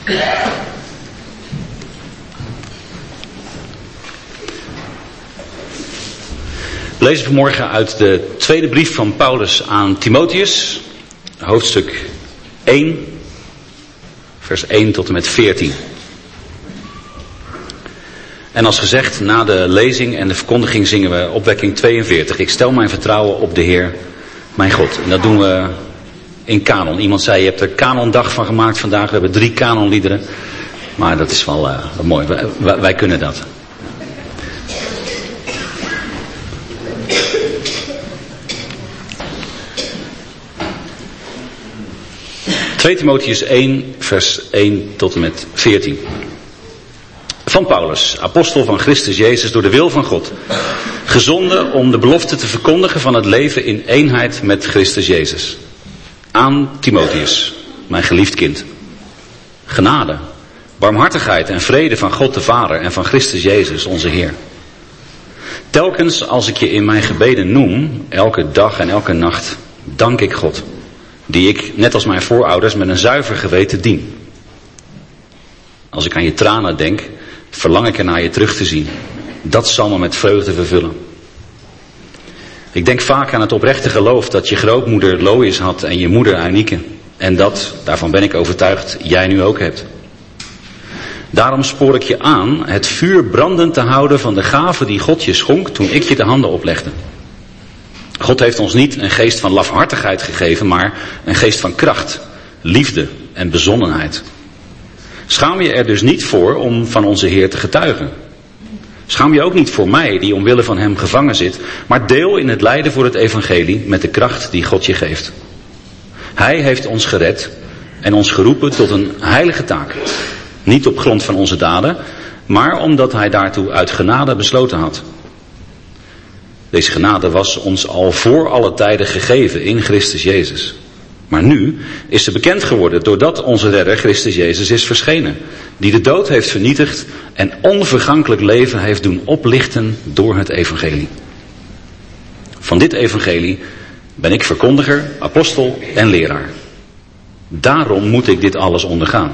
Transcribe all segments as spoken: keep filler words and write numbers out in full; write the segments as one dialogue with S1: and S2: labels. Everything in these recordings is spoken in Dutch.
S1: We lezen vanmorgen uit de tweede brief van Paulus aan Timotheus, hoofdstuk één, vers één tot en met veertien. En als gezegd, na de lezing en de verkondiging zingen we opwekking tweeënveertig. Ik stel mijn vertrouwen op de Heer, mijn God. En dat doen we in kanon. Iemand zei, je hebt er kanondag van gemaakt vandaag. We hebben drie kanonliederen. Maar dat is wel uh, mooi. Wij, wij, wij kunnen dat. tweede Timotheus één, vers één tot en met veertien. Van Paulus, apostel van Christus Jezus, door de wil van God, gezonden om de belofte te verkondigen van het leven in eenheid met Christus Jezus. Aan Timotheus, mijn geliefd kind. Genade, barmhartigheid en vrede van God de Vader en van Christus Jezus, onze Heer. Telkens als ik je in mijn gebeden noem, elke dag en elke nacht, dank ik God, die ik, net als mijn voorouders, met een zuiver geweten dien. Als ik aan je tranen denk, verlang ik ernaar je terug te zien. Dat zal me met vreugde vervullen. Ik denk vaak aan het oprechte geloof dat je grootmoeder Lois had en je moeder Eunike. En dat, daarvan ben ik overtuigd, jij nu ook hebt. Daarom spoor ik je aan het vuur brandend te houden van de gave die God je schonk toen ik je de handen oplegde. God heeft ons niet een geest van lafhartigheid gegeven, maar een geest van kracht, liefde en bezonnenheid. Schaam je er dus niet voor om van onze Heer te getuigen. Schaam je ook niet voor mij, die omwille van hem gevangen zit, maar deel in het lijden voor het evangelie met de kracht die God je geeft. Hij heeft ons gered en ons geroepen tot een heilige taak. Niet op grond van onze daden, maar omdat hij daartoe uit genade besloten had. Deze genade was ons al voor alle tijden gegeven in Christus Jezus. Maar nu is ze bekend geworden doordat onze redder Christus Jezus is verschenen. Die de dood heeft vernietigd en onvergankelijk leven heeft doen oplichten door het evangelie. Van dit evangelie ben ik verkondiger, apostel en leraar. Daarom moet ik dit alles ondergaan.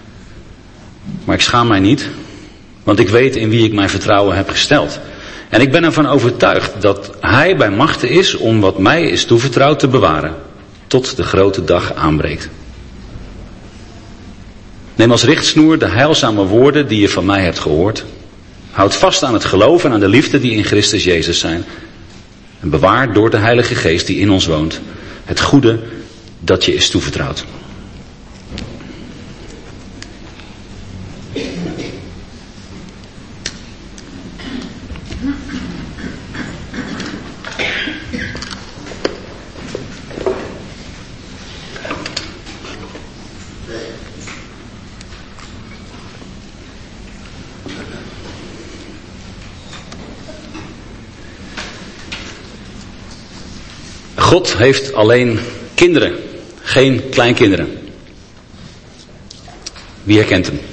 S1: Maar ik schaam mij niet, want ik weet in wie ik mijn vertrouwen heb gesteld. En ik ben ervan overtuigd dat hij bij machte is om wat mij is toevertrouwd te bewaren, tot de grote dag aanbreekt. Neem als richtsnoer de heilzame woorden die je van mij hebt gehoord. Houd vast aan het geloof en aan de liefde die in Christus Jezus zijn. En bewaar door de Heilige Geest die in ons woont het goede dat je is toevertrouwd. God heeft alleen kinderen, geen kleinkinderen. Wie herkent hem?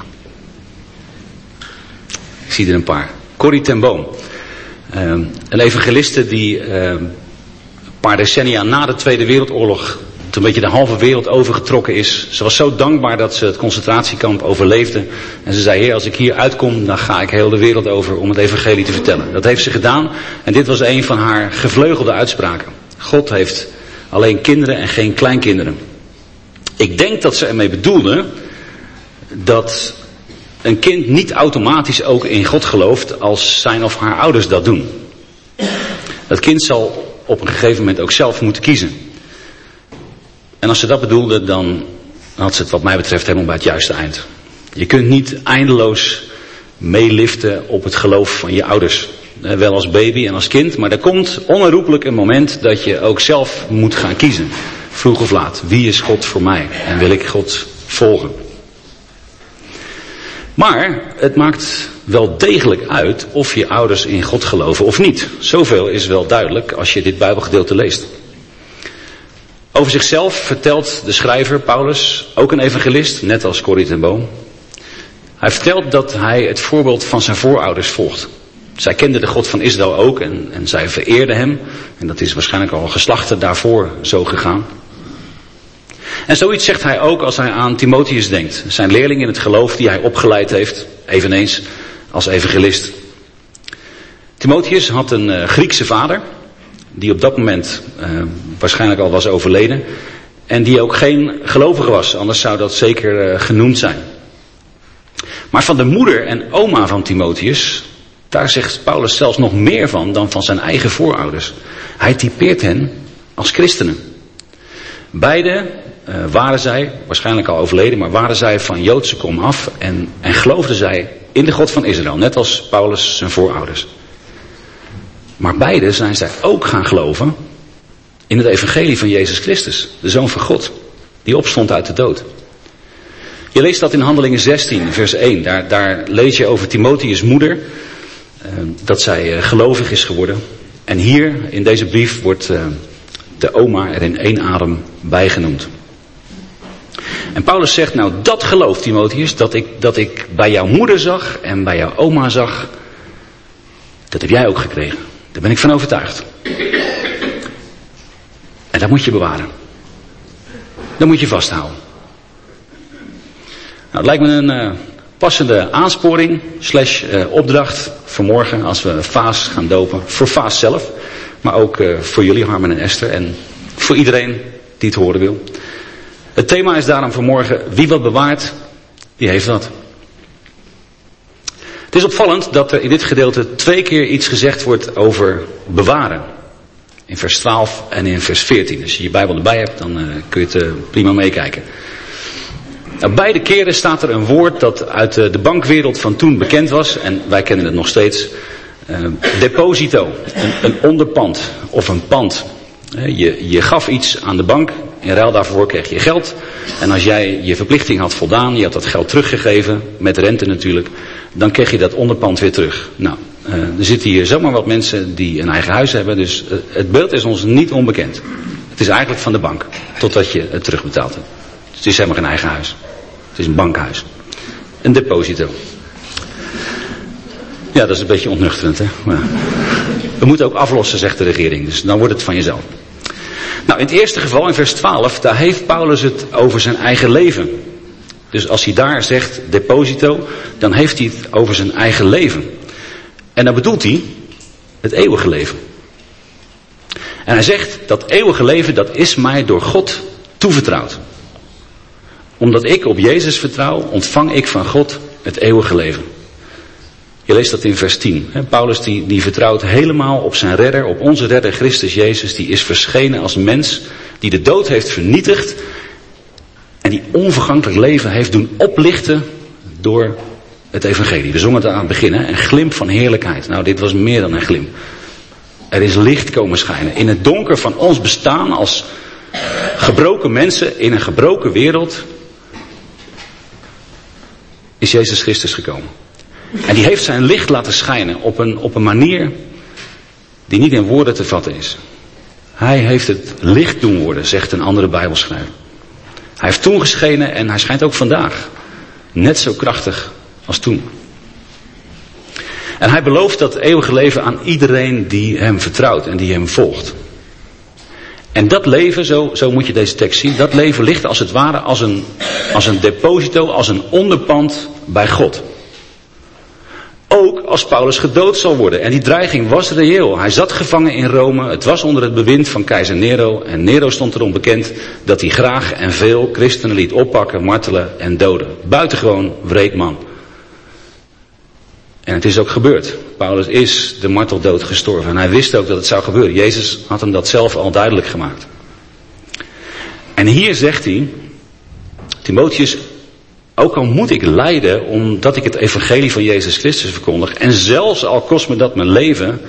S1: Ik zie er een paar. Corrie ten Boom. Uh, een evangeliste die uh, een paar decennia na de Tweede Wereldoorlog toen een beetje de halve wereld overgetrokken is. Ze was zo dankbaar dat ze het concentratiekamp overleefde. En ze zei, Heer, als ik hier uitkom, dan ga ik heel de wereld over om het evangelie te vertellen. Dat heeft ze gedaan en dit was een van haar gevleugelde uitspraken. God heeft alleen kinderen en geen kleinkinderen. Ik denk dat ze ermee bedoelde dat een kind niet automatisch ook in God gelooft als zijn of haar ouders dat doen. Dat kind zal op een gegeven moment ook zelf moeten kiezen. En als ze dat bedoelde, dan had ze het wat mij betreft helemaal bij het juiste eind. Je kunt niet eindeloos meeliften op het geloof van je ouders. Wel als baby en als kind, maar er komt onherroepelijk een moment dat je ook zelf moet gaan kiezen. Vroeg of laat. Wie is God voor mij? En wil ik God volgen? Maar het maakt wel degelijk uit of je ouders in God geloven of niet. Zoveel is wel duidelijk als je dit Bijbelgedeelte leest. Over zichzelf vertelt de schrijver Paulus, ook een evangelist, net als Corrie ten Boom. Hij vertelt dat hij het voorbeeld van zijn voorouders volgt. Zij kenden de God van Israël ook en, en zij vereerden hem. En dat is waarschijnlijk al geslachten daarvoor zo gegaan. En zoiets zegt hij ook als hij aan Timotheus denkt. Zijn leerling in het geloof die hij opgeleid heeft, eveneens als evangelist. Timotheus had een uh, Griekse vader, die op dat moment uh, waarschijnlijk al was overleden. En die ook geen gelovige was, anders zou dat zeker uh, genoemd zijn. Maar van de moeder en oma van Timotheus, daar zegt Paulus zelfs nog meer van dan van zijn eigen voorouders. Hij typeert hen als christenen. Beide uh, waren zij, waarschijnlijk al overleden, maar waren zij van Joodse kom af en, en geloofden zij in de God van Israël, net als Paulus zijn voorouders. Maar beide zijn zij ook gaan geloven in het evangelie van Jezus Christus, de Zoon van God, die opstond uit de dood. Je leest dat in Handelingen zestien, vers één. Daar, daar lees je over Timotheus' moeder, uh, dat zij uh, gelovig is geworden. En hier in deze brief wordt uh, de oma er in één adem bijgenoemd. En Paulus zegt, nou dat geloof Timotheus, dat ik, dat ik bij jouw moeder zag en bij jouw oma zag, dat heb jij ook gekregen. Daar ben ik van overtuigd. En dat moet je bewaren. Dat moet je vasthouden. Nou, het lijkt me een uh, passende aansporing slash uh, opdracht voor morgen als we Vaas gaan dopen. Voor Vaas zelf, maar ook uh, voor jullie Harmen en Esther en voor iedereen die het horen wil. Het thema is daarom voor morgen, wie wat bewaart, die heeft wat. Het is opvallend dat er in dit gedeelte twee keer iets gezegd wordt over bewaren. In vers twaalf en in vers veertien. Als je je Bijbel erbij hebt, dan uh, kun je het uh, prima meekijken. Nou, beide keren staat er een woord dat uit uh, de bankwereld van toen bekend was. En wij kennen het nog steeds. Uh, deposito. Een, een onderpand of een pand. Uh, je, je gaf iets aan de bank. In ruil daarvoor kreeg je geld. En als jij je verplichting had voldaan, je had dat geld teruggegeven, met rente natuurlijk, dan kreeg je dat onderpand weer terug. Nou, uh, er zitten hier zomaar wat mensen die een eigen huis hebben, dus uh, het beeld is ons niet onbekend. Het is eigenlijk van de bank, totdat je het terugbetaald hebt. Dus het is helemaal geen eigen huis. Het is een bankhuis. Een deposito. Ja, dat is een beetje ontnuchterend, hè. Maar we moeten ook aflossen, zegt de regering, dus dan wordt het van jezelf. Nou, in het eerste geval, in vers twaalf, daar heeft Paulus het over zijn eigen leven. Dus als hij daar zegt deposito, dan heeft hij het over zijn eigen leven. En dan bedoelt hij het eeuwige leven. En hij zegt, dat eeuwige leven, dat is mij door God toevertrouwd. Omdat ik op Jezus vertrouw, ontvang ik van God het eeuwige leven. Je leest dat in vers tien. Paulus die, die vertrouwt helemaal op zijn redder, op onze redder Christus Jezus. Die is verschenen als mens, die de dood heeft vernietigd. En die onvergankelijk leven heeft doen oplichten door het evangelie. We zongen het aan het begin, hè? Een glimp van heerlijkheid. Nou, dit was meer dan een glimp. Er is licht komen schijnen. In het donker van ons bestaan als gebroken mensen in een gebroken wereld is Jezus Christus gekomen. En die heeft zijn licht laten schijnen op een, op een manier die niet in woorden te vatten is. Hij heeft het licht doen worden, zegt een andere Bijbelschrijver. Hij heeft toen geschenen en hij schijnt ook vandaag. Net zo krachtig als toen. En hij belooft dat eeuwige leven aan iedereen die hem vertrouwt en die hem volgt. En dat leven, zo, zo moet je deze tekst zien, dat leven ligt als het ware als een, als een deposito, als een onderpand bij God. Ook als Paulus gedood zal worden. En die dreiging was reëel. Hij zat gevangen in Rome. Het was onder het bewind van keizer Nero. En Nero stond erom bekend dat hij graag en veel christenen liet oppakken, martelen en doden. Buitengewoon wreed man. En het is ook gebeurd. Paulus is de marteldood gestorven. En hij wist ook dat het zou gebeuren. Jezus had hem dat zelf al duidelijk gemaakt. En hier zegt hij, Timotheus, ook al moet ik lijden omdat ik het evangelie van Jezus Christus verkondig. En zelfs al kost me dat mijn leven.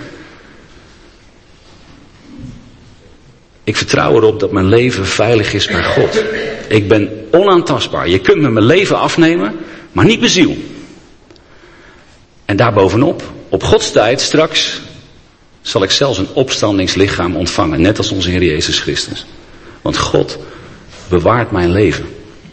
S1: Ik vertrouw erop dat mijn leven veilig is bij God. Ik ben onaantastbaar. Je kunt me mijn leven afnemen, maar niet mijn ziel. En daarbovenop, op Gods tijd straks, zal ik zelfs een opstandingslichaam ontvangen. Net als onze Heer Jezus Christus. Want God bewaart mijn leven.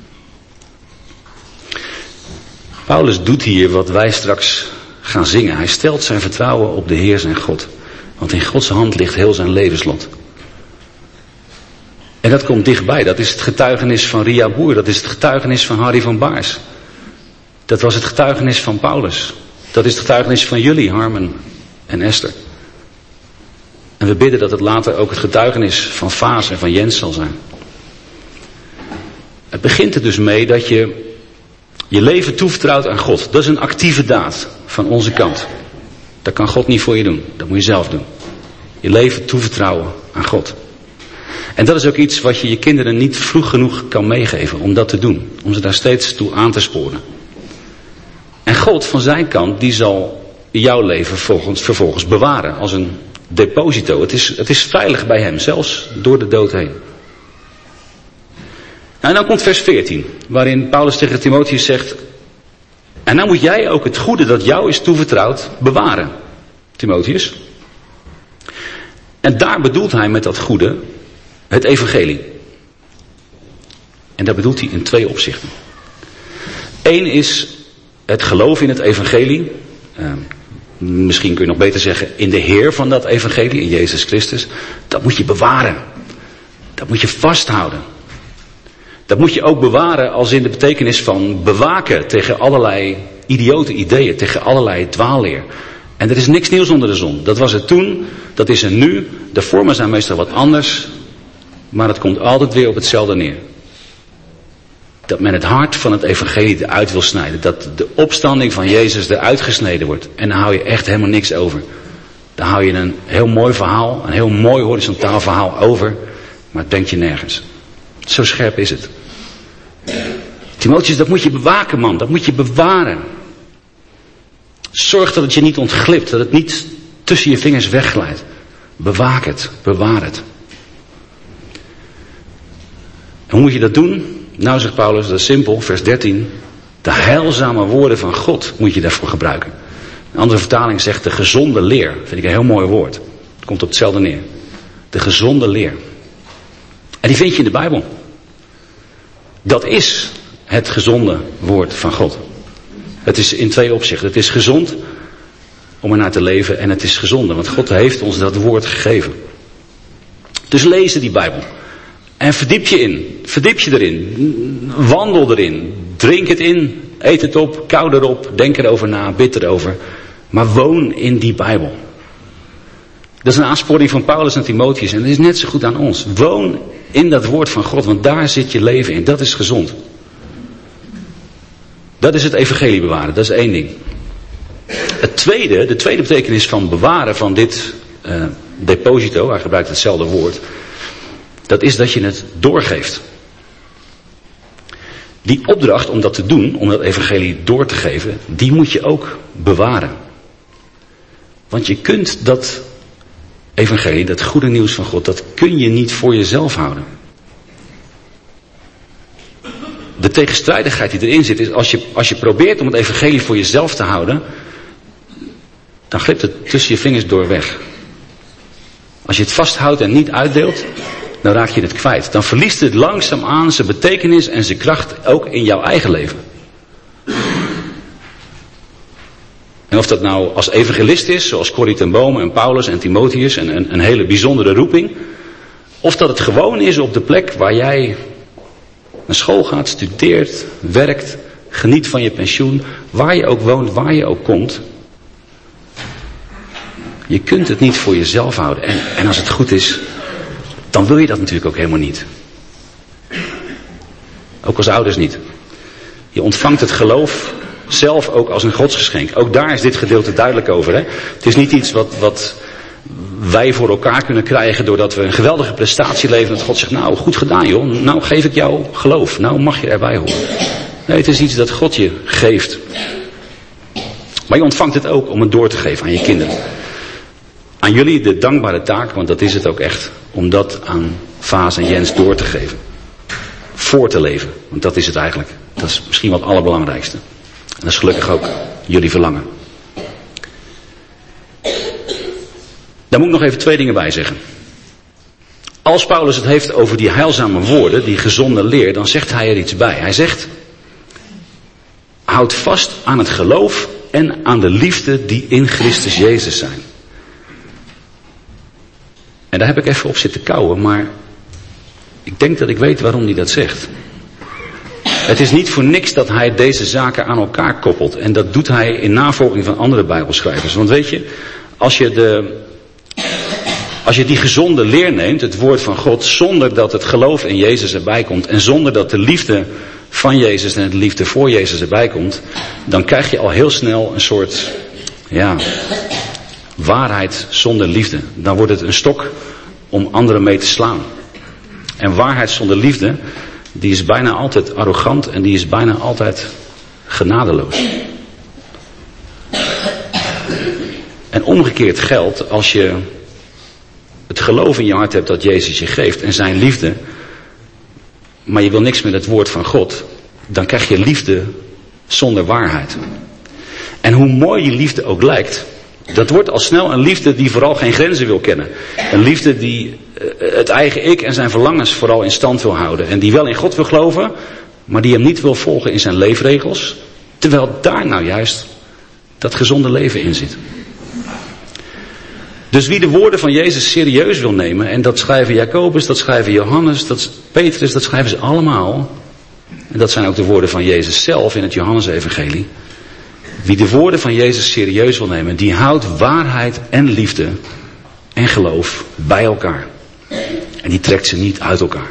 S1: Paulus doet hier wat wij straks gaan zingen. Hij stelt zijn vertrouwen op de Heer zijn God. Want in Gods hand ligt heel zijn levenslot. En dat komt dichtbij. Dat is het getuigenis van Ria Boer. Dat is het getuigenis van Harry van Baars. Dat was het getuigenis van Paulus. Dat is het getuigenis van jullie, Harmen en Esther. En we bidden dat het later ook het getuigenis van Vaas en van Jens zal zijn. Het begint er dus mee dat je je leven toevertrouwt aan God. Dat is een actieve daad van onze kant. Dat kan God niet voor je doen. Dat moet je zelf doen. Je leven toevertrouwen aan God. En dat is ook iets wat je je kinderen niet vroeg genoeg kan meegeven om dat te doen. Om ze daar steeds toe aan te sporen. En God van zijn kant, die zal jouw leven vervolgens, vervolgens bewaren als een deposito. Het is, het is veilig bij hem, zelfs door de dood heen. Nou, en dan komt vers veertien, waarin Paulus tegen Timotheus zegt: en nou moet jij ook het goede dat jou is toevertrouwd bewaren, Timotheus. En daar bedoelt hij met dat goede het evangelie. En dat bedoelt hij in twee opzichten. Eén is het geloof in het evangelie. Uh, misschien kun je nog beter zeggen in de Heer van dat evangelie, in Jezus Christus. Dat moet je bewaren. Dat moet je vasthouden. Dat moet je ook bewaren als in de betekenis van bewaken tegen allerlei idiote ideeën, tegen allerlei dwaalleer. En er is niks nieuws onder de zon. Dat was het toen, dat is er nu. De vormen zijn meestal wat anders, maar het komt altijd weer op hetzelfde neer. Dat men het hart van het evangelie eruit wil snijden. Dat de opstanding van Jezus eruit gesneden wordt. En dan hou je echt helemaal niks over. Dan hou je een heel mooi verhaal, een heel mooi horizontaal verhaal over, maar het brengt je nergens. Zo scherp is het. Timotheus, dat moet je bewaken, man. Dat moet je bewaren. Zorg dat het je niet ontglipt. Dat het niet tussen je vingers wegglijdt. Bewaak het. Bewaar het. En hoe moet je dat doen? Nou, zegt Paulus, dat is simpel. Vers dertien. De heilzame woorden van God moet je daarvoor gebruiken. Een andere vertaling zegt de gezonde leer. Dat vind ik een heel mooi woord. Het komt op hetzelfde neer. De gezonde leer. En die vind je in de Bijbel. Dat is het gezonde woord van God. Het is in twee opzichten. Het is gezond om er naar te leven en het is gezonde. Want God heeft ons dat woord gegeven. Dus lees die Bijbel. En verdiep je in. Verdiep je erin. Wandel erin. Drink het in. Eet het op. Kauw erop. Denk erover na. Bid erover. Maar woon in die Bijbel. Dat is een aansporing van Paulus en Timotheus. En dat is net zo goed aan ons. Woon in dat woord van God. Want daar zit je leven in. Dat is gezond. Dat is het evangelie bewaren. Dat is één ding. Het tweede, de tweede betekenis van bewaren van dit uh, deposito. Hij gebruikt hetzelfde woord. Dat is dat je het doorgeeft. Die opdracht om dat te doen, om dat evangelie door te geven, die moet je ook bewaren. Want je kunt dat evangelie, dat goede nieuws van God, dat kun je niet voor jezelf houden. De tegenstrijdigheid die erin zit is, als je, als je probeert om het evangelie voor jezelf te houden, dan glipt het tussen je vingers door weg. Als je het vasthoudt en niet uitdeelt, dan raak je het kwijt. Dan verliest het langzaamaan zijn betekenis en zijn kracht ook in jouw eigen leven. En of dat nou als evangelist is, zoals Corrie ten Boom en Paulus en Timotheus, en een, een hele bijzondere roeping. Of dat het gewoon is op de plek waar jij naar school gaat, studeert, werkt, geniet van je pensioen, waar je ook woont, waar je ook komt. Je kunt het niet voor jezelf houden. En, en als het goed is, dan wil je dat natuurlijk ook helemaal niet. Ook als ouders niet. Je ontvangt het geloof zelf ook als een godsgeschenk. Ook daar is dit gedeelte duidelijk over. Hè? Het is niet iets wat, wat wij voor elkaar kunnen krijgen doordat we een geweldige prestatie leveren. Dat God zegt, nou goed gedaan joh, nou geef ik jou geloof. Nou mag je erbij horen. Nee, het is iets dat God je geeft. Maar je ontvangt het ook om het door te geven aan je kinderen. Aan jullie de dankbare taak, want dat is het ook echt, om dat aan Vaas en Jens door te geven. Voor te leven, want dat is het eigenlijk. Dat is misschien wel het allerbelangrijkste. En dat is gelukkig ook jullie verlangen. Daar moet ik nog even twee dingen bij zeggen. Als Paulus het heeft over die heilzame woorden, die gezonde leer, dan zegt hij er iets bij. Hij zegt, houd vast aan het geloof en aan de liefde die in Christus Jezus zijn. En daar heb ik even op zitten kauwen, maar Ik denk dat ik weet waarom hij dat zegt. Het is niet voor niks dat hij deze zaken aan elkaar koppelt. En dat doet hij in navolging van andere Bijbelschrijvers. Want weet je, als je, de, als je die gezonde leer neemt, het woord van God, zonder dat het geloof in Jezus erbij komt en zonder dat de liefde van Jezus en de liefde voor Jezus erbij komt, dan krijg je al heel snel een soort, ja, waarheid zonder liefde. Dan wordt het een stok om anderen mee te slaan. En waarheid zonder liefde, die is bijna altijd arrogant en die is bijna altijd genadeloos. En omgekeerd geldt, als je het geloof in je hart hebt dat Jezus je geeft en zijn liefde, maar je wil niks met het woord van God, dan krijg je liefde zonder waarheid. En hoe mooi die liefde ook lijkt, dat wordt al snel een liefde die vooral geen grenzen wil kennen. Een liefde die het eigen ik en zijn verlangens vooral in stand wil houden. En die wel in God wil geloven, maar die hem niet wil volgen in zijn leefregels. Terwijl daar nou juist dat gezonde leven in zit. Dus wie de woorden van Jezus serieus wil nemen, en dat schrijven Jacobus, dat schrijven Johannes, dat Petrus, dat schrijven ze allemaal. En dat zijn ook de woorden van Jezus zelf in het Johannesevangelie. Wie de woorden van Jezus serieus wil nemen, die houdt waarheid en liefde en geloof bij elkaar. En die trekt ze niet uit elkaar.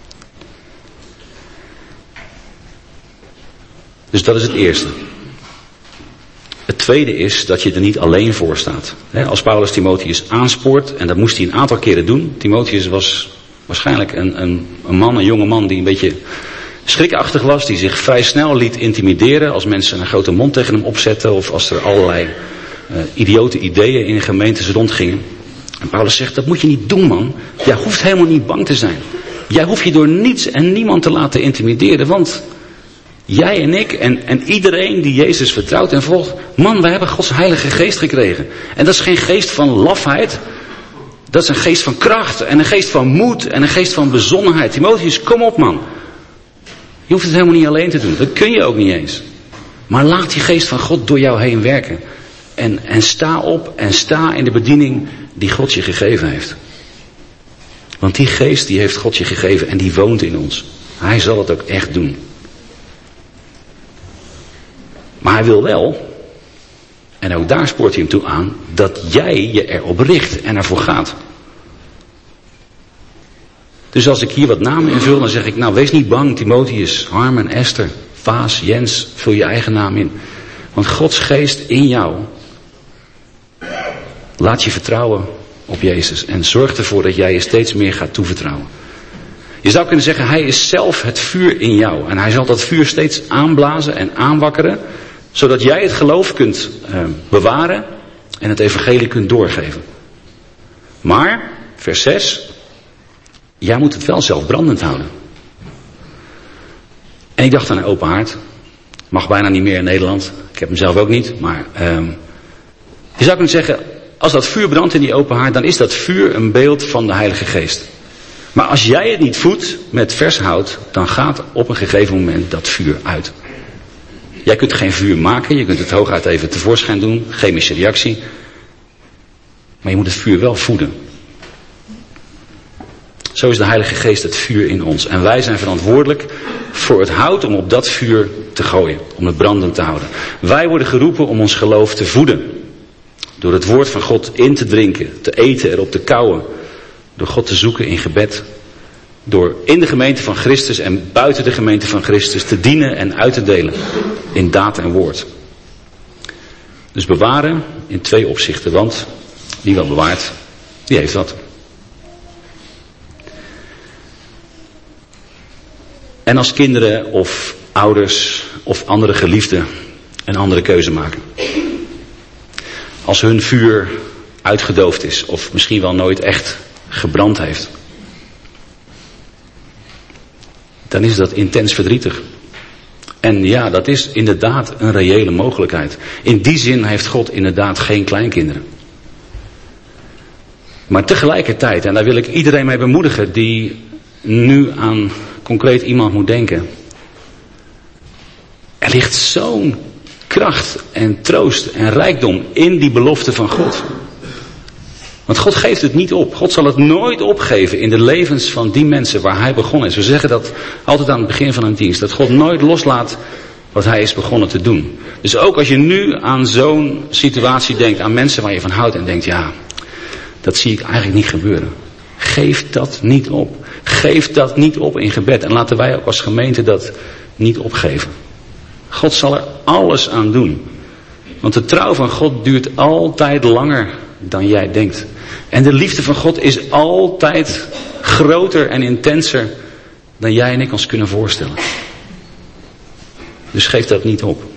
S1: Dus dat is het eerste. Het tweede is dat je er niet alleen voor staat. Als Paulus Timotheus aanspoort, en dat moest hij een aantal keren doen. Timotheus was waarschijnlijk een, een, een man, een jonge man die een beetje schrikachtig was, die zich vrij snel liet intimideren als mensen een grote mond tegen hem opzetten of als er allerlei uh, idiote ideeën in gemeentes rondgingen. En Paulus zegt, dat moet je niet doen, man. Jij hoeft helemaal niet bang te zijn. Jij hoeft je door niets en niemand te laten intimideren, want jij en ik en, en iedereen die Jezus vertrouwt en volgt, man, wij hebben Gods Heilige Geest gekregen. En dat is geen geest van lafheid. Dat is een geest van kracht en een geest van moed en een geest van bezonnenheid. Timotheus, kom op, man. Je hoeft het helemaal niet alleen te doen. Dat kun je ook niet eens. Maar laat die geest van God door jou heen werken. En, en sta op en sta in de bediening die God je gegeven heeft. Want die geest die heeft God je gegeven en die woont in ons. Hij zal het ook echt doen. Maar hij wil wel, en ook daar spoort hij hem toe aan, dat jij je erop richt en ervoor gaat. Dus als ik hier wat namen invul, dan zeg ik, nou wees niet bang, Timotheus, Harmen, Esther, Vaas, Jens, vul je eigen naam in. Want Gods geest in jou laat je vertrouwen op Jezus en zorgt ervoor dat jij je steeds meer gaat toevertrouwen. Je zou kunnen zeggen, hij is zelf het vuur in jou en hij zal dat vuur steeds aanblazen en aanwakkeren, zodat jij het geloof kunt uh, bewaren en het evangelie kunt doorgeven. Maar, vers zes, jij moet het wel zelf brandend houden. En ik dacht aan een open haard. Mag bijna niet meer in Nederland. Ik heb hem zelf ook niet. Maar um, je zou kunnen zeggen, als dat vuur brandt in die open haard, dan is dat vuur een beeld van de Heilige Geest. Maar als jij het niet voedt met vers hout, dan gaat op een gegeven moment dat vuur uit. Jij kunt geen vuur maken, je kunt het hooguit even tevoorschijn doen, chemische reactie. Maar je moet het vuur wel voeden. Zo is de Heilige Geest het vuur in ons. En wij zijn verantwoordelijk voor het hout om op dat vuur te gooien. Om het brandend te houden. Wij worden geroepen om ons geloof te voeden. Door het woord van God in te drinken, te eten, erop te kauwen. Door God te zoeken in gebed. Door in de gemeente van Christus en buiten de gemeente van Christus te dienen en uit te delen. In daad en woord. Dus bewaren in twee opzichten. Want wie wel bewaart, die heeft wat. En als kinderen of ouders of andere geliefden een andere keuze maken. Als hun vuur uitgedoofd is of misschien wel nooit echt gebrand heeft. Dan is dat intens verdrietig. En ja, dat is inderdaad een reële mogelijkheid. In die zin heeft God inderdaad geen kleinkinderen. Maar tegelijkertijd, en daar wil ik iedereen mee bemoedigen die nu aan concreet iemand moet denken. Er ligt zo'n kracht en troost en rijkdom in die belofte van God. Want God geeft het niet op. God zal het nooit opgeven in de levens van die mensen waar hij begonnen is. We zeggen dat altijd aan het begin van een dienst. Dat God nooit loslaat wat hij is begonnen te doen. Dus ook als je nu aan zo'n situatie denkt, aan mensen waar je van houdt en denkt, ja, dat zie ik eigenlijk niet gebeuren. Geef dat niet op. Geef dat niet op in gebed. En laten wij ook als gemeente dat niet opgeven. God zal er alles aan doen. Want de trouw van God duurt altijd langer dan jij denkt. En de liefde van God is altijd groter en intenser dan jij en ik ons kunnen voorstellen. Dus geef dat niet op.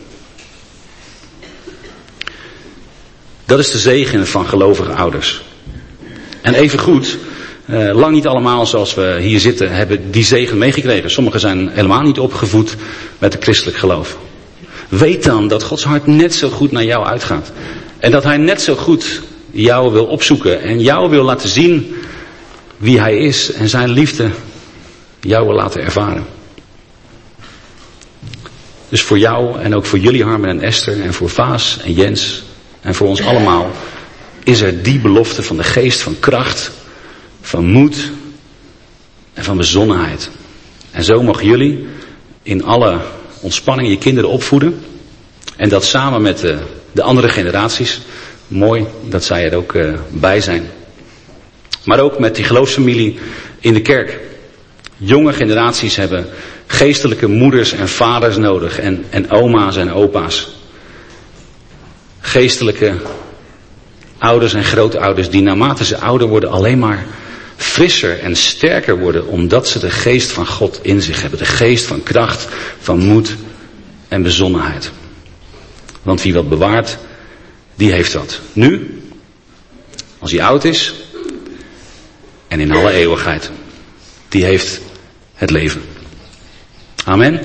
S1: Dat is de zegen van gelovige ouders. En evengoed, eh, lang niet allemaal zoals we hier zitten hebben die zegen meegekregen. Sommigen zijn helemaal niet opgevoed met het christelijk geloof. Weet dan dat Gods hart net zo goed naar jou uitgaat. En dat hij net zo goed jou wil opzoeken en jou wil laten zien wie hij is en zijn liefde jou wil laten ervaren. Dus voor jou en ook voor jullie Harmen en Esther en voor Vaas en Jens en voor ons allemaal is er die belofte van de geest van kracht, van moed en van bezonnenheid. En zo mogen jullie in alle ontspanning je kinderen opvoeden en dat samen met de, de andere generaties. Mooi dat zij er ook uh, bij zijn. Maar ook met die geloofsfamilie in de kerk. Jonge generaties hebben geestelijke moeders en vaders nodig. En, en oma's en opa's. Geestelijke ouders en grootouders die naarmate ze ouder worden alleen maar frisser en sterker worden. Omdat ze de geest van God in zich hebben. De geest van kracht, van moed en bezonnenheid. Want wie wat bewaart, die heeft dat. Nu, als hij oud is, en in alle eeuwigheid. Die heeft het leven. Amen.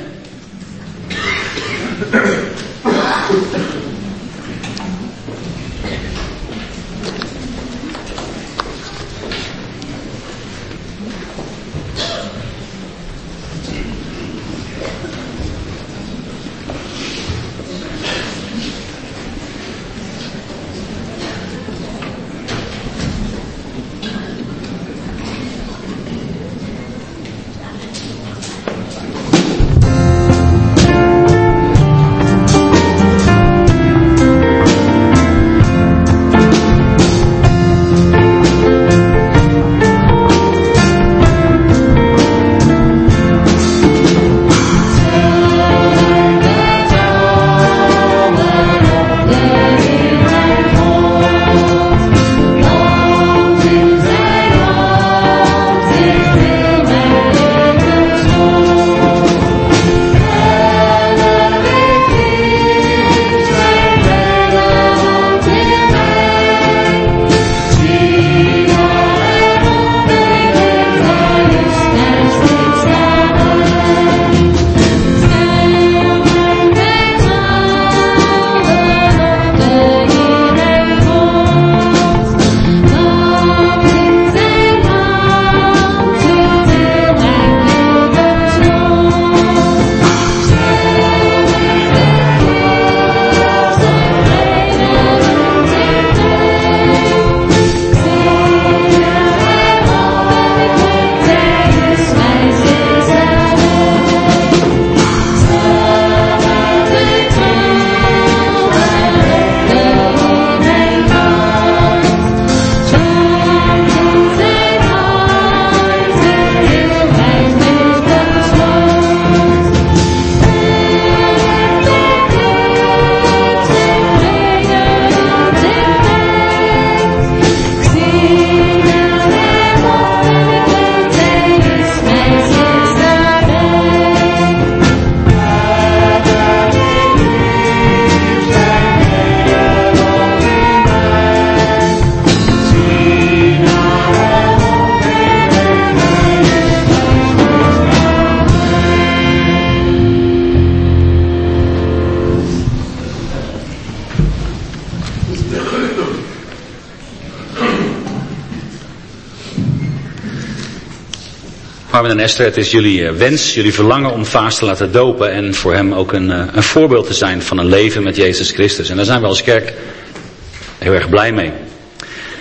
S2: Harmen en Esther, het is jullie wens, jullie verlangen om Vaas te laten dopen en voor hem ook een, een voorbeeld te zijn van een leven met Jezus Christus. En daar zijn we als kerk heel erg blij mee.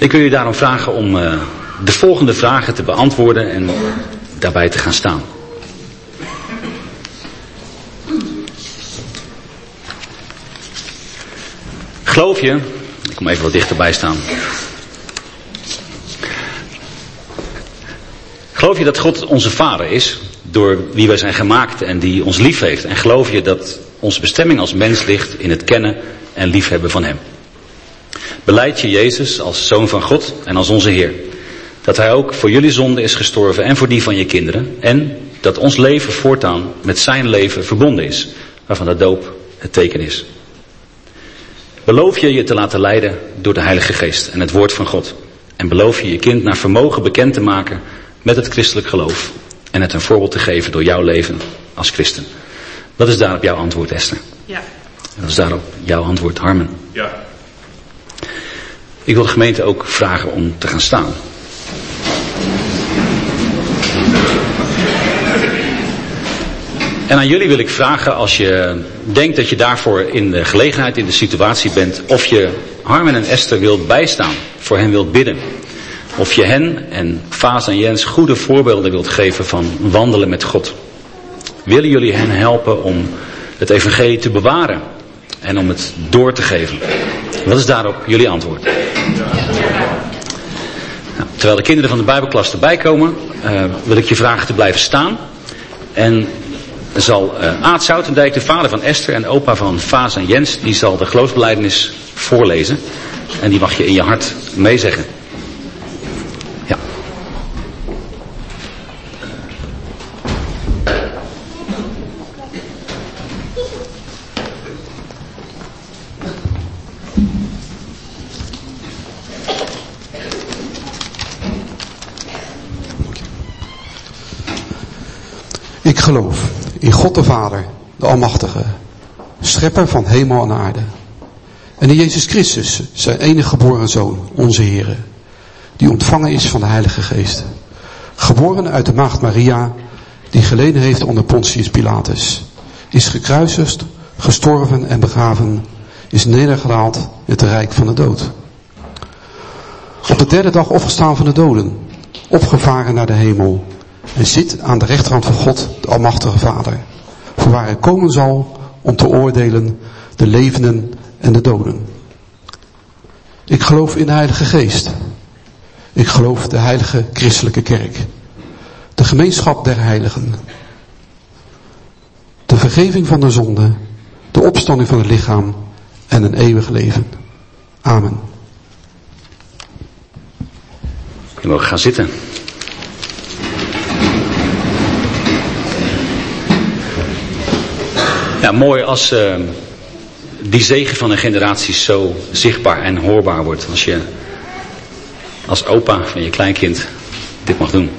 S1: Ik wil jullie daarom vragen om uh, de volgende vragen te beantwoorden en daarbij te gaan staan. Geloof je, ik kom even wat dichterbij staan. Geloof je dat God onze Vader is, door wie wij zijn gemaakt en die ons lief heeft? En geloof je dat onze bestemming als mens ligt in het kennen en liefhebben van Hem? Belijd je Jezus als Zoon van God en als onze Heer? Dat Hij ook voor jullie zonde is gestorven en voor die van je kinderen? En dat ons leven voortaan met zijn leven verbonden is, waarvan de doop het teken is? Beloof je je te laten leiden door de Heilige Geest en het woord van God? En beloof je je kind naar vermogen bekend te maken met het christelijk geloof en het een voorbeeld te geven door jouw leven als christen? Wat is daarop jouw antwoord, Esther?
S3: Ja.
S1: En wat is daarop jouw antwoord, Harmen?
S4: Ja.
S1: Ik wil de gemeente ook vragen om te gaan staan. En aan jullie wil ik vragen, als je denkt dat je daarvoor in de gelegenheid, in de situatie bent, of je Harmen en Esther wilt bijstaan, voor hen wilt bidden. Of je hen en Vaas en Jens goede voorbeelden wilt geven van wandelen met God. Willen jullie hen helpen om het evangelie te bewaren en om het door te geven? Wat is daarop jullie antwoord? Nou, terwijl de kinderen van de Bijbelklas erbij komen, uh, wil ik je vragen te blijven staan. En zal uh, Aad Zoutendijk, de vader van Esther en opa van Vaas en Jens, die zal de geloofsbelijdenis voorlezen. En die mag je in je hart meezeggen. Ja.
S5: Ik geloof in God de Vader, de Almachtige, schepper van hemel en aarde. En in Jezus Christus, zijn enige geboren Zoon, onze Heere, die ontvangen is van de Heilige Geest. Geboren uit de maagd Maria, die geleden heeft onder Pontius Pilatus. Is gekruisigd, gestorven en begraven, is nedergedaald in het rijk van de dood. Op de derde dag opgestaan van de doden, opgevaren naar de hemel, en zit aan de rechterhand van God, de Almachtige Vader, voorwaar hij komen zal om te oordelen de levenden en de doden. Ik geloof in de Heilige Geest. Ik geloof de heilige christelijke kerk, de gemeenschap der heiligen, de vergeving van de zonde, de opstanding van het lichaam en een eeuwig leven. Amen.
S1: Je mag gaan zitten. Ja, mooi als uh, die zegen van een generatie zo zichtbaar en hoorbaar wordt. Als je als opa van je kleinkind dit mag doen.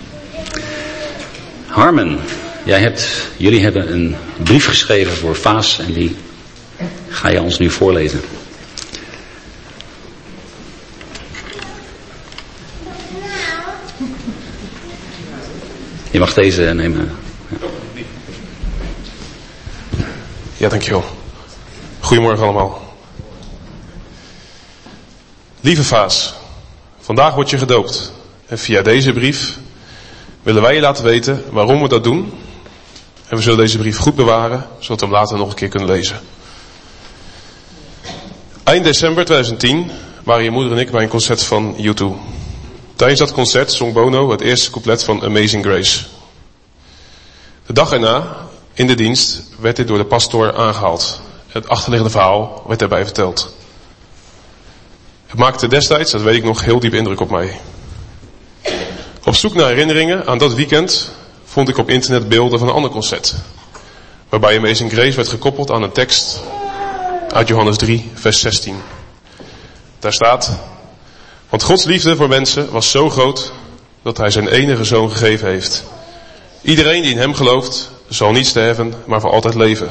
S1: Harmen, jij hebt, jullie hebben een brief geschreven voor Vaas en die ga je ons nu voorlezen. Je mag deze nemen.
S4: Ja, dankjewel. Goedemorgen allemaal. Lieve Vaas, vandaag word je gedoopt. En via deze brief willen wij je laten weten waarom we dat doen. En we zullen deze brief goed bewaren, zodat we hem later nog een keer kunnen lezen. Eind december twintig tien waren je moeder en ik bij een concert van U twee. Tijdens dat concert zong Bono het eerste couplet van Amazing Grace. De dag erna, in de dienst, werd dit door de pastoor aangehaald. Het achterliggende verhaal werd daarbij verteld. Het maakte destijds, dat weet ik nog, heel diep indruk op mij. Op zoek naar herinneringen aan dat weekend vond ik op internet beelden van een ander concert. Waarbij Amazing Grace werd gekoppeld aan een tekst uit Johannes drie, vers zestien. Daar staat: want Gods liefde voor mensen was zo groot dat hij zijn enige zoon gegeven heeft. Iedereen die in hem gelooft zal niet sterven, maar voor altijd leven.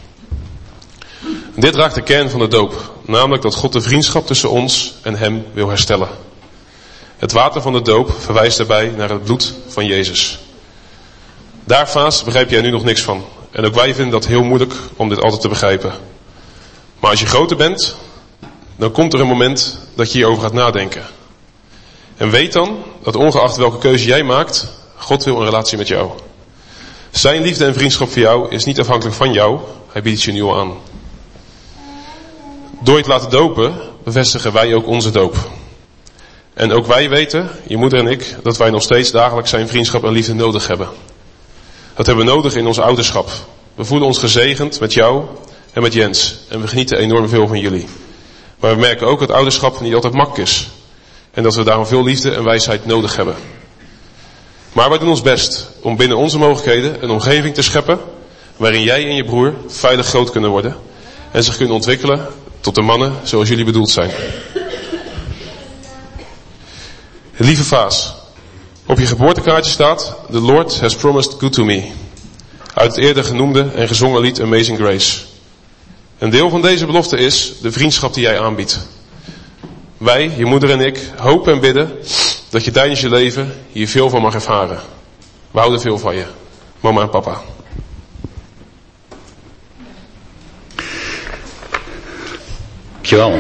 S4: Dit raakt de kern van de doop, namelijk dat God de vriendschap tussen ons en hem wil herstellen. Het water van de doop verwijst daarbij naar het bloed van Jezus. Daar, Vaas, begrijp jij nu nog niks van. En ook wij vinden dat heel moeilijk om dit altijd te begrijpen. Maar als je groter bent, dan komt er een moment dat je hierover gaat nadenken. En weet dan dat ongeacht welke keuze jij maakt, God wil een relatie met jou. Zijn liefde en vriendschap voor jou is niet afhankelijk van jou, hij biedt je nu al aan. Door je te laten dopen, bevestigen wij ook onze doop. En ook wij weten, je moeder en ik, dat wij nog steeds dagelijks zijn vriendschap en liefde nodig hebben. Dat hebben we nodig in ons ouderschap. We voelen ons gezegend met jou en met Jens. En we genieten enorm veel van jullie. Maar we merken ook dat ouderschap niet altijd makkelijk is. En dat we daarom veel liefde en wijsheid nodig hebben. Maar wij doen ons best om binnen onze mogelijkheden een omgeving te scheppen waarin jij en je broer veilig groot kunnen worden en zich kunnen ontwikkelen tot de mannen zoals jullie bedoeld zijn. Lieve Vaas, op je geboortekaartje staat: The Lord has promised good to me. Uit het eerder genoemde en gezongen lied Amazing Grace. Een deel van deze belofte is de vriendschap die jij aanbiedt. Wij, je moeder en ik, hopen en bidden dat je tijdens je leven hier veel van mag ervaren. We houden veel van je, mama en papa.
S1: Dankjewel.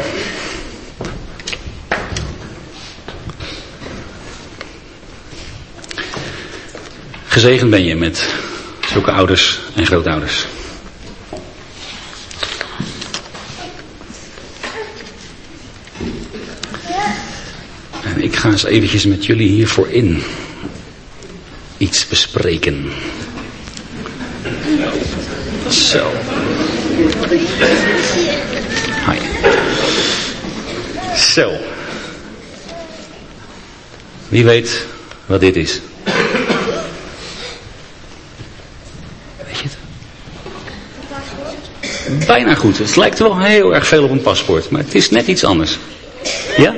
S1: Gezegend ben je met zulke ouders en grootouders. En ik ga eens eventjes met jullie hiervoor in iets bespreken. Zo. Hi. Zo. Wie weet wat dit is? Weet je het? Bijna goed. Het lijkt wel heel erg veel op een paspoort, maar het is net iets anders. Ja?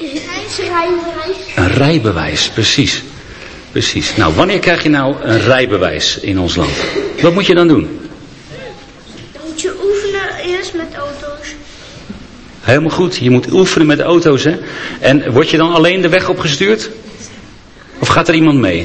S1: Een rijbewijs, precies. Precies. Nou, wanneer krijg je nou een rijbewijs in ons land? Wat moet je dan doen?
S3: Dan moet je oefenen eerst met auto's.
S1: Helemaal goed. Je moet oefenen met auto's, hè? En word je dan alleen de weg opgestuurd? Of gaat er iemand mee?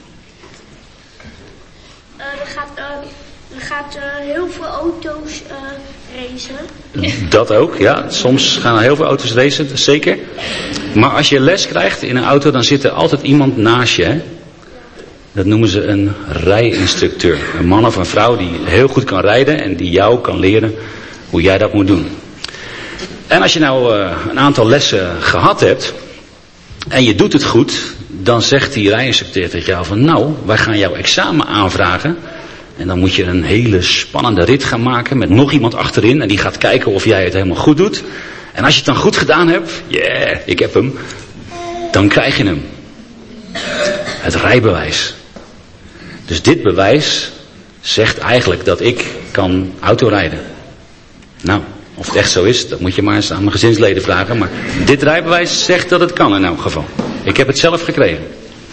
S3: Uh, er gaat, uh, er gaat uh, heel veel auto's uh, racen.
S1: Dat ook, ja. Soms gaan er heel veel auto's racen, zeker. Maar als je les krijgt in een auto, dan zit er altijd iemand naast je, hè? Dat noemen ze een rijinstructeur. Een man of een vrouw die heel goed kan rijden en die jou kan leren hoe jij dat moet doen. En als je nou uh, een aantal lessen gehad hebt en je doet het goed, dan zegt die rijinstructeur tegen jou van nou, wij gaan jouw examen aanvragen. En dan moet je een hele spannende rit gaan maken met nog iemand achterin en die gaat kijken of jij het helemaal goed doet. En als je het dan goed gedaan hebt, yeah, ik heb hem, dan krijg je hem. Het rijbewijs. Dus dit bewijs zegt eigenlijk dat ik kan autorijden. Nou, of het echt zo is, dat moet je maar eens aan mijn gezinsleden vragen. Maar dit rijbewijs zegt dat het kan in elk geval. Ik heb het zelf gekregen.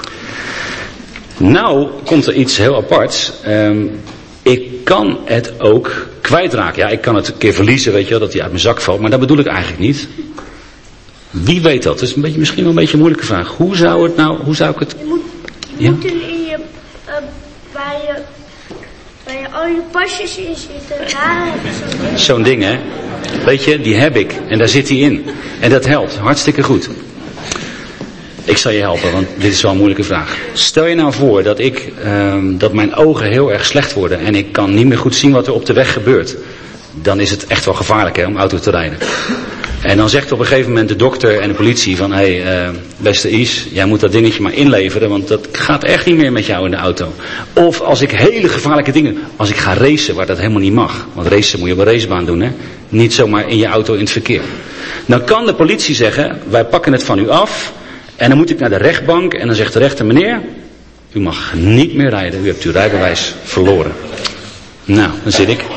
S1: Nou komt er iets heel aparts. Um, ik kan het ook kwijtraken. Ja, ik kan het een keer verliezen, weet je wel, dat hij uit mijn zak valt. Maar dat bedoel ik eigenlijk niet. Wie weet dat? Dat is een beetje, misschien wel een beetje een moeilijke vraag. Hoe zou het nou, hoe zou ik het...
S3: Je moet, je
S1: Ja?
S3: moet in je, uh, waar je, waar je al je pasjes in zitten, daar heb je zo'n ding.
S1: Zo'n ding, hè. Weet je, die heb ik. En daar zit hij in. En dat helpt. Hartstikke goed. Ik zal je helpen, want dit is wel een moeilijke vraag. Stel je nou voor dat ik, um, dat mijn ogen heel erg slecht worden en ik kan niet meer goed zien wat er op de weg gebeurt. Dan is het echt wel gevaarlijk, hè, om auto te rijden. En dan zegt op een gegeven moment de dokter en de politie van, hé, hey, uh, beste Is, jij moet dat dingetje maar inleveren, want dat gaat echt niet meer met jou in de auto. Of als ik hele gevaarlijke dingen, als ik ga racen waar dat helemaal niet mag. Want racen moet je op een racebaan doen, hè. Niet zomaar in je auto in het verkeer. Dan kan de politie zeggen, wij pakken het van u af. En dan moet ik naar de rechtbank en dan zegt de rechter, meneer, u mag niet meer rijden, u hebt uw rijbewijs verloren. Nou, dan zit ik.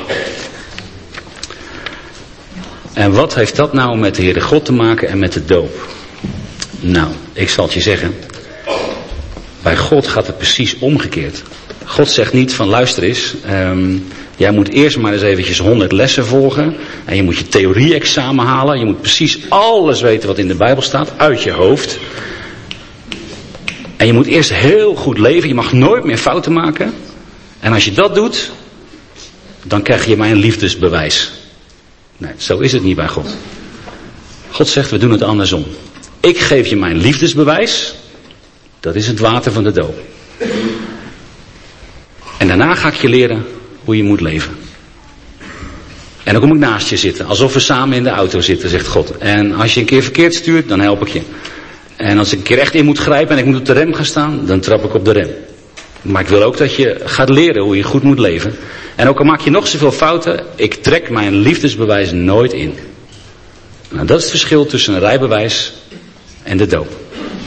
S1: En wat heeft dat nou met de Heere God te maken en met de doop? Nou, ik zal het je zeggen. Bij God gaat het precies omgekeerd. God zegt niet van luister eens, um, jij moet eerst maar eens eventjes honderd lessen volgen. En je moet je theorie-examen halen. Je moet precies alles weten wat in de Bijbel staat, uit je hoofd. En je moet eerst heel goed leven. Je mag nooit meer fouten maken. En als je dat doet, dan krijg je mijn liefdesbewijs. Nee, zo is het niet bij God. God zegt, we doen het andersom. Ik geef je mijn liefdesbewijs. Dat is het water van de doop. En daarna ga ik je leren hoe je moet leven. En dan kom ik naast je zitten. Alsof we samen in de auto zitten, zegt God. En als je een keer verkeerd stuurt, dan help ik je. En als ik een keer echt in moet grijpen en ik moet op de rem gaan staan, dan trap ik op de rem. Maar ik wil ook dat je gaat leren hoe je goed moet leven. En ook al maak je nog zoveel fouten, ik trek mijn liefdesbewijs nooit in. Nou, dat is het verschil tussen een rijbewijs en de doop.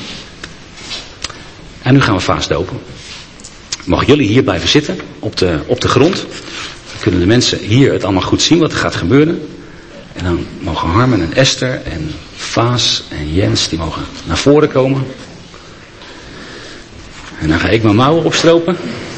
S1: En nu gaan we vaas dopen. Mogen jullie hier blijven zitten, op de, op de grond. Dan kunnen de mensen hier het allemaal goed zien wat er gaat gebeuren. En dan mogen Harmen en Esther en Vaas en Jens, die mogen naar voren komen. En dan ga ik mijn mouwen opstropen.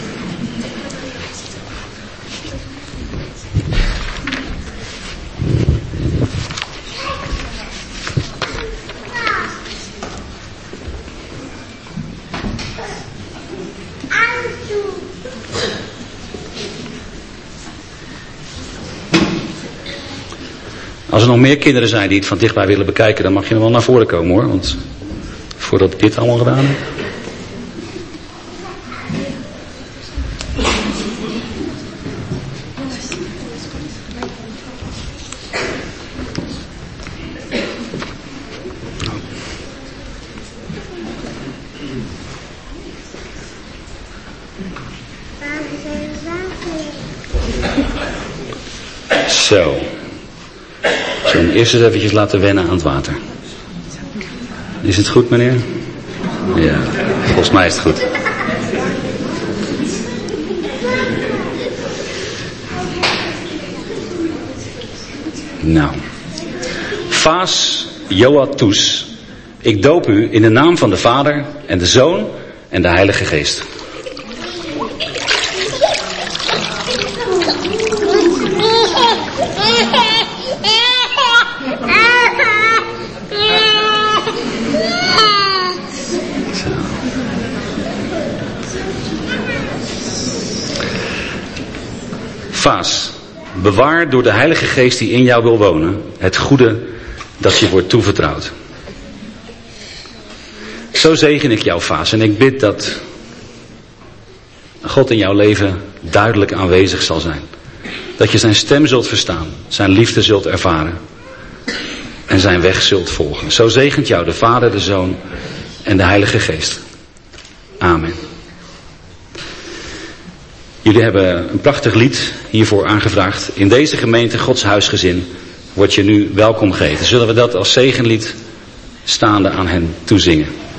S1: Als er nog meer kinderen zijn die het van dichtbij willen bekijken, dan mag je nog wel naar voren komen hoor. Want voordat ik dit allemaal gedaan heb. Zo. Ik zal hem eerst eens eventjes laten wennen aan het water. Is het goed, meneer? Ja, volgens mij is het goed. Nou. Vaas Joatus. Ik doop u in de naam van de Vader en de Zoon en de Heilige Geest. Vaas, bewaar door de Heilige Geest die in jou wil wonen, het goede dat je wordt toevertrouwd. Zo zegen ik jou, Vaas, en ik bid dat God in jouw leven duidelijk aanwezig zal zijn. Dat je zijn stem zult verstaan, zijn liefde zult ervaren en zijn weg zult volgen. Zo zegent jou de Vader, de Zoon en de Heilige Geest. Amen. Jullie hebben een prachtig lied hiervoor aangevraagd. In deze gemeente Gods huisgezin wordt je nu welkom geheten. Zullen we dat als zegenlied staande aan hen toezingen?